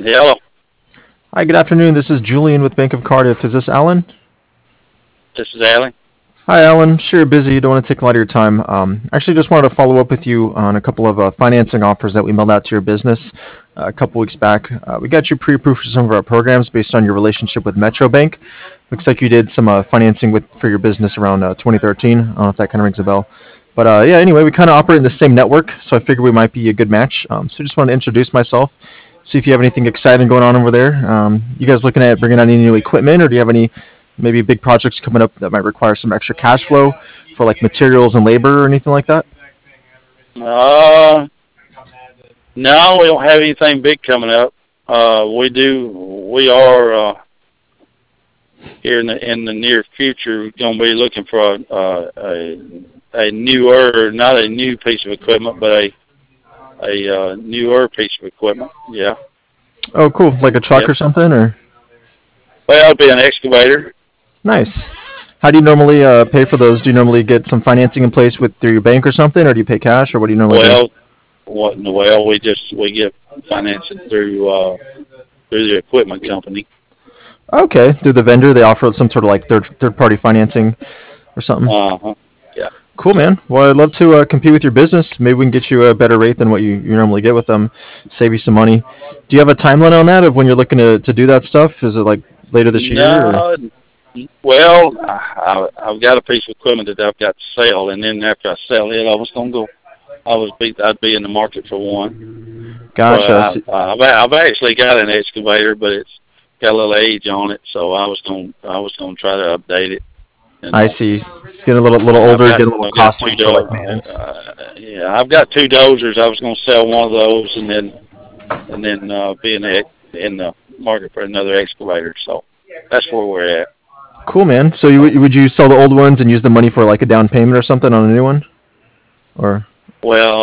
Hello, Hi, good afternoon. This is Julian with Bank of Cardiff. Is this Alan? this is Allie. Hi, Alan. Sure, you're busy. You don't want to take a lot of your time. Actually, just wanted to follow up with you on a couple of financing offers that we mailed out to your business a couple weeks back. We got you pre-approved for some of our programs based on your relationship with Metro Bank. Looks like you did some financing for your business around 2013. I don't know if that kind of rings a bell. But yeah, anyway, we kind of operate in the same network, so I figured we might be a good match. So just wanted to introduce myself, see if you have anything exciting going on over there. You guys looking at bringing on any new equipment, or do you have any maybe big projects coming up that might require some extra cash flow for like materials and labor or anything like that? Uh, no, we don't have anything big coming up. We do. We are here in the near future going to be looking for a newer, not a new piece of equipment, but a newer piece of equipment. Yeah. Oh, cool. Like a truck Yep. or something, or Well, it'll be an excavator. nice. How do you normally pay for those? Do you normally get some financing in place with through your bank or something, or do you pay cash, or what do you normally do? Well, we get financing through the equipment company. Okay, through the vendor, they offer some sort of like third party financing or something. Uh-huh. Yeah. Cool, So, man. Well, I'd love to compete with your business. Maybe we can get you a better rate than what you normally get with them, save you some money. Do you have a timeline on that of when you're looking to do that stuff? Is it like later this year? Or? no, well, I've got a piece of equipment that I've got to sell, and then after I sell it, I'd be in the market for one. Gotcha. But I've actually got an excavator, but it's got a little age on it, so I was gonna try to update it. And I see. It's getting a little older, getting a little I've got two costly for like maintenance. yeah, I've got two dozers. I was gonna sell one of those, and then be in the market for another excavator. So that's where we're at. Cool, man. So would you sell the old ones and use the money for like a down payment or something on a new one? Or Well,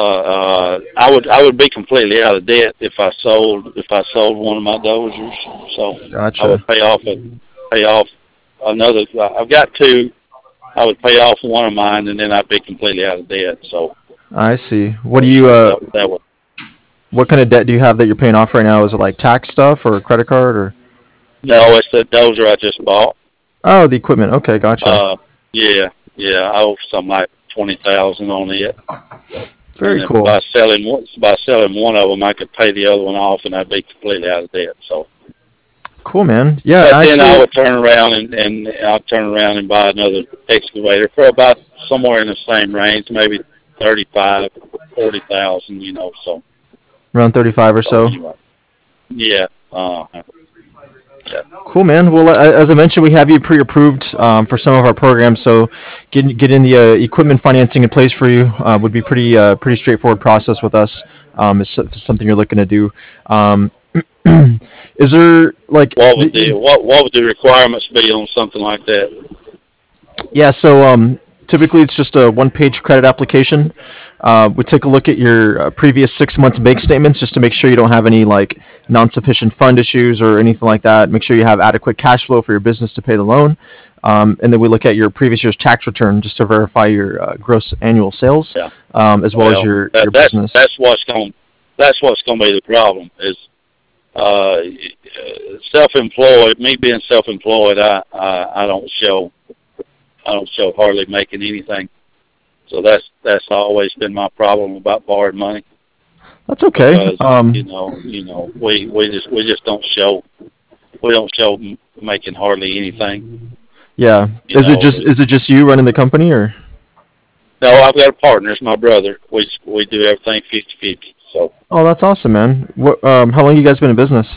I would be completely out of debt if I sold one of my dozers. So I gotcha. would pay off another. I've got two. I would pay off one of mine, and then I'd be completely out of debt. So I see. What do you that would. what kind of debt do you have that you're paying off right now? Is it like tax stuff or credit card or? No, it's the dozer I just bought. Oh, the equipment. Okay, gotcha. Uh, yeah, yeah. I owe something like 20,000 on it, and Very cool. by selling one of them, I could pay the other one off, and I'd be completely out of debt. So, Cool, man. Yeah, but then I actually, would turn around and I'll turn around and buy another excavator for about somewhere in the same range, maybe 35, 40,000. So around 35 or so. anyway, yeah. Yeah. Cool, man. Well, as I mentioned, we have you pre-approved for some of our programs, so getting the equipment financing in place for you would be pretty straightforward process with us. If it's something you're looking to do. Um, is there like What would the requirements be on something like that? yeah, so typically it's just a one-page credit application. We take a look at your previous 6 months bank statements just to make sure you don't have any like non-sufficient fund issues or anything like that. Make sure you have adequate cash flow for your business to pay the loan. And then we look at your previous year's tax return just to verify your gross annual sales, Yeah. as well as Well, your business. that's what's going to be the problem is uh, self-employed. Me being self-employed, I don't show hardly making anything. So that's always been my problem about borrowed money That's okay. because we just don't show making hardly anything. Yeah. You know, Is it just you running the company or? no, I've got a partner. It's my brother. We do everything 50-50. So, Oh, that's awesome, man. How long you guys been in business?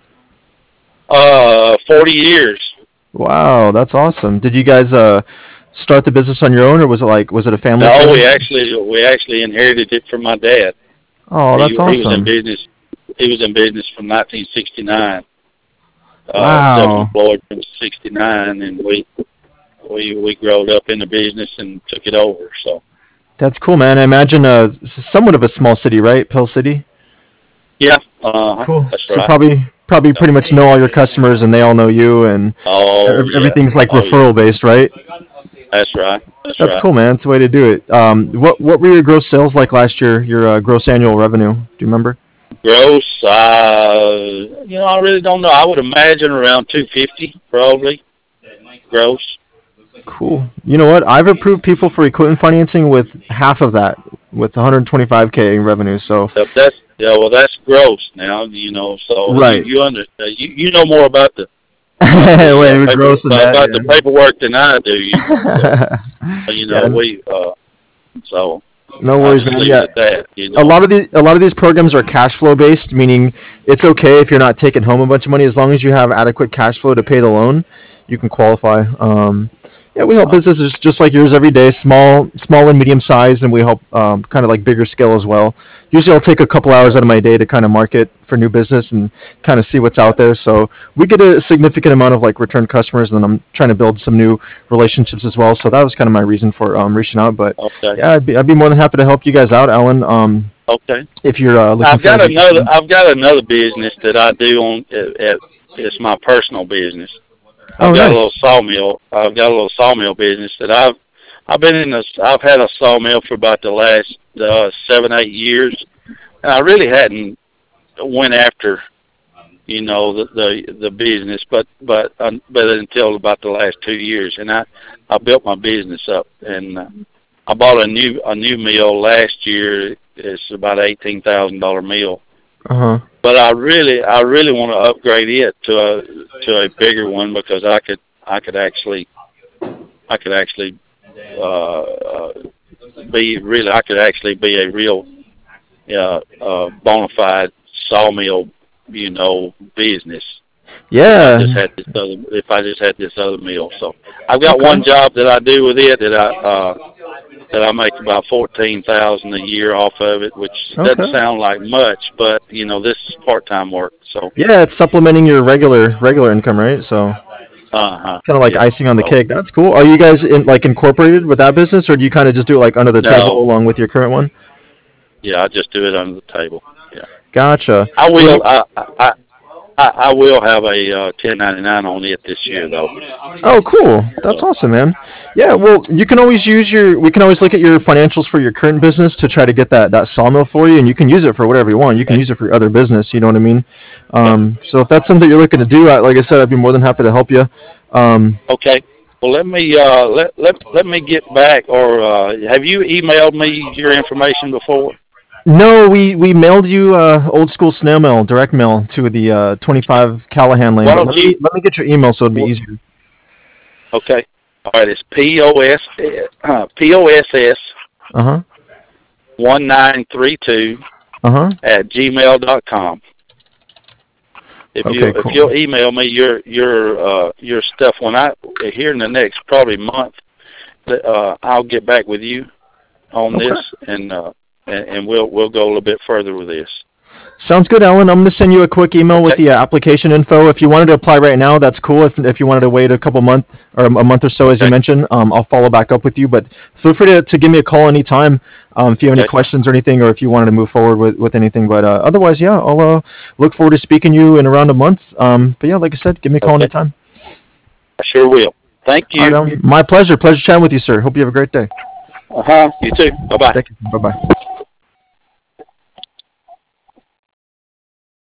40 years. Wow, that's awesome. Did you guys start the business on your own, or was it a family No, thing? we actually inherited it from my dad. Oh, that's He was in awesome. business. He was in business from 1969. Wow, Self-employed from 69, and we growed up in the business and took it over. So that's cool, man. I imagine somewhat of a small city, right? Pill City. yeah, Cool. that's So right. probably Yeah. pretty much know all your customers, and they all know you, and Oh yeah, everything's like oh yeah, referral based, right? that's right. That's That's right. cool, man. It's the way to do it. What were your gross sales like last year? Your gross annual revenue? Do you remember? Gross, I really don't know. I would imagine around 250 probably gross. Cool. You know what? I've approved people for equipment financing with half of that, with 125K in revenue. So That's gross now. So you right. you under you know more about the Wait, we're paper gross in that, about the paperwork than I do. So yeah. we so No I'll worries, just man. leave it Yeah, at that. a lot of these programs are cash flow based, meaning it's okay if you're not taking home a bunch of money as long as you have adequate cash flow to pay the loan, you can qualify. Yeah, we help Uh, businesses just like yours every day, small and medium sized, and we help kind of like bigger scale as well. Usually, I'll take a couple hours out of my day to kind of market for new business and kind of see what's out there. So we get a significant amount of like return customers, and then I'm trying to build some new relationships as well. So that was kind of my reason for reaching out. But okay, yeah, I'd be more than happy to help you guys out, Alan. okay. If you're looking I've for got any. another business that I do it's my personal business. Oh, nice. I've got a little sawmill business that I've had a sawmill for about the last 7, 8 years, and I really hadn't went after the business, but until about the last 2 years, and I built my business up, and I bought a new mill last year. It's about $18,000 mill, Uh huh. but I really want to upgrade it to a bigger one because I could actually uh, I could actually be a real bona fide sawmill, business Yeah. if I just had this other mill. So I've got Okay. one job that I do with it that I make about 14,000 a year off of it, which doesn't Okay. sound like much, but this is part-time work. So Yeah, it's supplementing your regular income, right? So kind of like yeah. icing on the So cake. That's cool. Are you guys incorporated with that business, or do you kind of just do it like under the table no, along with your current one? yeah, I just do it under the table. Yeah, Gotcha. I will. Well, I will have a 1099 on it this year though. oh, cool. That's So awesome, man. Yeah, well, you can always we can always look at your financials for your current business to try to get that sawmill for you, and you can use it for whatever you want. You can okay, use it for your other business, you know what I mean? okay, So if that's something you're looking to do, like I said, I'd be more than happy to help you. okay. Well, let me get back. Or have you emailed me your information before? No, we mailed you old school snail mail, direct mail to the 25 Callahan Lane, Why but don't you? let me get your email so it'd be wh- easier. Okay. All right. It's POSS Uh-huh. 1932 Uh-huh. at gmail.com. If Okay, cool. you'll email me your stuff when I here in the next probably month, I'll get back with you on Okay. this, and we'll go a little bit further with this. Sounds good, Ellen. I'm going to send you a quick email with Okay. the application info. If you wanted to apply right now, that's cool. If you wanted to wait a couple month or a month or so, as you Okay. mentioned, I'll follow back up with you. But feel free to give me a call anytime if you have any Okay. questions or anything, or if you wanted to move forward with anything. But otherwise, yeah, I'll look forward to speaking to you in around a month. But yeah, like I said, give me a call Okay. anytime. I sure will. Thank All right, you. Ellen. My pleasure. Pleasure chatting with you, sir. Hope you have a great day. You too. Bye bye. Thank you. Bye bye.